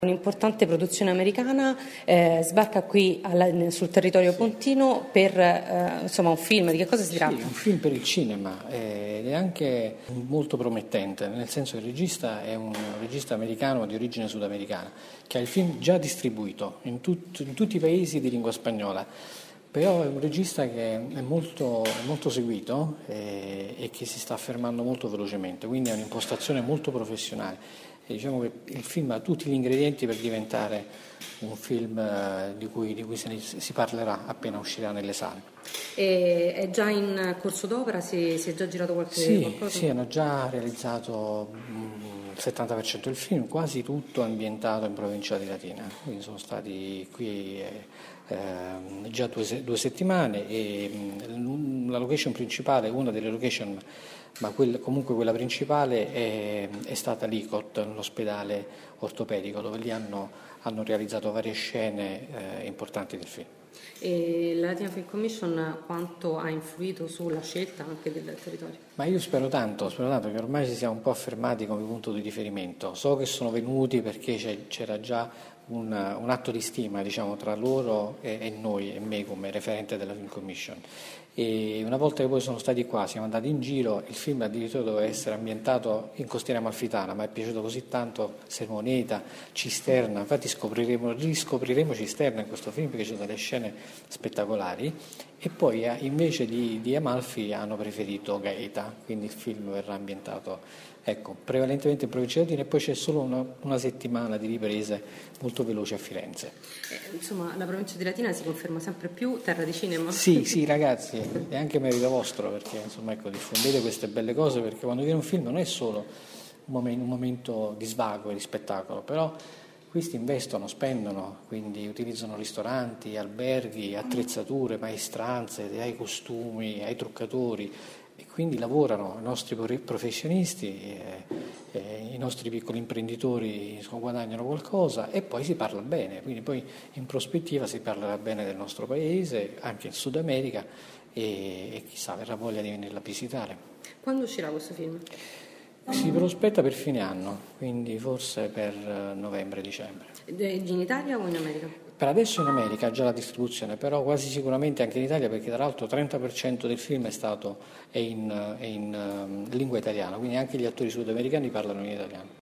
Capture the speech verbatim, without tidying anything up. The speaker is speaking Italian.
Un'importante produzione americana eh, sbarca qui alla, sul territorio pontino per eh, insomma un film. Di che cosa si tratta? Sì, un film per il cinema eh, ed è anche molto promettente, nel senso che il regista è un regista americano di origine sudamericana che ha il film già distribuito in, tut, in tutti i paesi di lingua spagnola, però è un regista che è molto, è molto seguito eh, e che si sta affermando molto velocemente, quindi ha un'impostazione molto professionale. E diciamo che il film ha tutti gli ingredienti per diventare un film eh, di cui, di cui se ne, si parlerà appena uscirà nelle sale. E è già in corso d'opera? Si, si è già girato qualche, sì, qualcosa? Sì, hanno già realizzato mh, il settanta per cento del film, quasi tutto ambientato in provincia di Latina. Quindi sono stati qui eh, eh, già due, due settimane e mh, la location principale, una delle location, ma quella, comunque quella principale è, è stata l'I C O T, l'ospedale ortopedico, dove lì hanno, hanno realizzato varie scene eh, importanti del film. E la Latina Film Commission quanto ha influito sulla scelta anche del territorio? Ma io spero tanto, spero tanto che ormai ci siamo un po' affermati come punto di riferimento. So che sono venuti perché c'era già un, un atto di stima, diciamo, tra loro e, e noi, e me come referente della Film Commission. E una volta che poi sono stati qua, siamo andati in giro, il film addirittura doveva essere ambientato in Costiera Amalfitana, ma è piaciuto così tanto Sermoneta, Cisterna, infatti scopriremo, riscopriremo Cisterna in questo film perché ci sono delle scene spettacolari, e poi invece di, di Amalfi hanno preferito Gaeta, quindi il film verrà ambientato ecco, prevalentemente in provincia di Latina e poi c'è solo una, una settimana di riprese molto veloci a Firenze. Eh, insomma, la provincia di Latina si conferma sempre più terra di cinema. Sì, sì ragazzi, è anche merito vostro perché insomma, ecco, diffondete queste belle cose, perché quando viene un film non è solo un momento, un momento di svago e di spettacolo, però questi investono, spendono, quindi utilizzano ristoranti, alberghi, attrezzature, maestranze, ai costumi, ai truccatori, e quindi lavorano i nostri professionisti, eh, eh, i nostri piccoli imprenditori insomma, guadagnano qualcosa e poi si parla bene, quindi poi in prospettiva si parlerà bene del nostro paese, anche in Sud America, e, e chissà, verrà voglia di venirla a visitare. Quando uscirà questo film? Si prospetta per fine anno, quindi forse per novembre-dicembre. In Italia o in America? Per adesso in America ha già la distribuzione, però quasi sicuramente anche in Italia, perché tra l'altro trenta per cento del film è, stato, è in, è in uh, lingua italiana, quindi anche gli attori sudamericani parlano in italiano.